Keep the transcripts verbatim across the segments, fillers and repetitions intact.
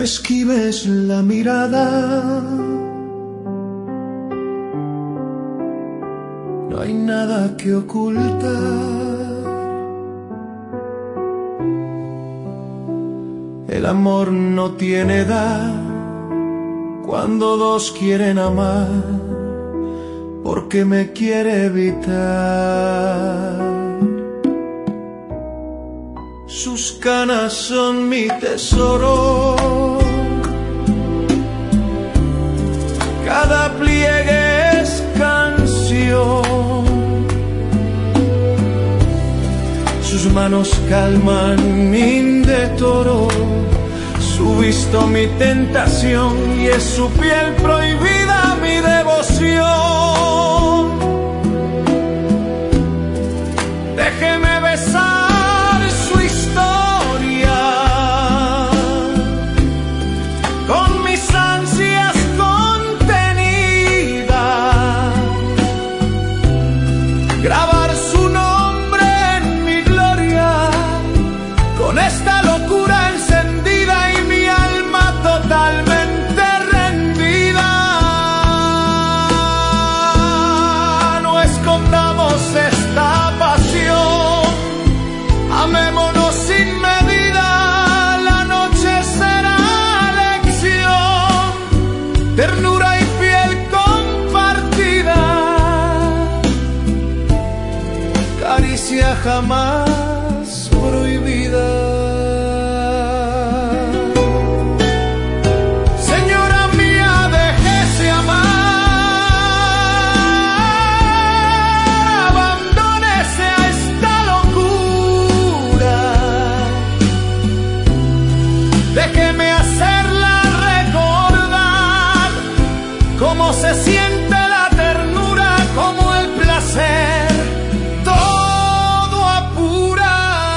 esquives la mirada. No hay nada que ocultar. El amor no tiene edad cuando dos quieren amar, porque me quiere evitar. Sus canas son mi tesoro, cada pliegue es canción. Sus manos calman mi de toro, su visto mi tentación, y es su piel prohibida mi devoción. Déjeme besar su historia con mis ansias contenidas, grabar su nombre en mi gloria con esta locura encendida y mi alma totalmente rendida. No escondamos esta pasión, amémonos sin medida, la noche será lección, ternura y piel compartida, caricia jamás prohibida. Señora mía, déjese amar, abandónese a esta locura, déjeme hacerla recordar cómo se siente la ternura, como el placer, todo apura.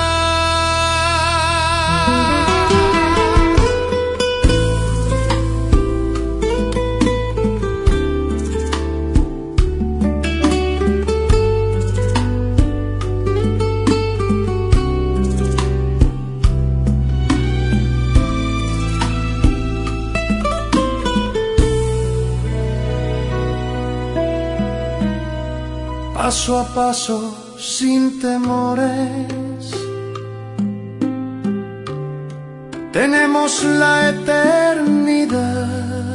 Paso a paso, sin temores, tenemos la eternidad.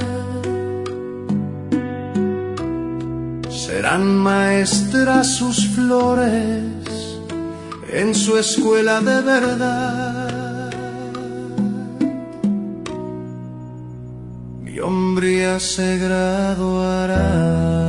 Serán maestras sus flores en su escuela de verdad. Mi hombría se graduará.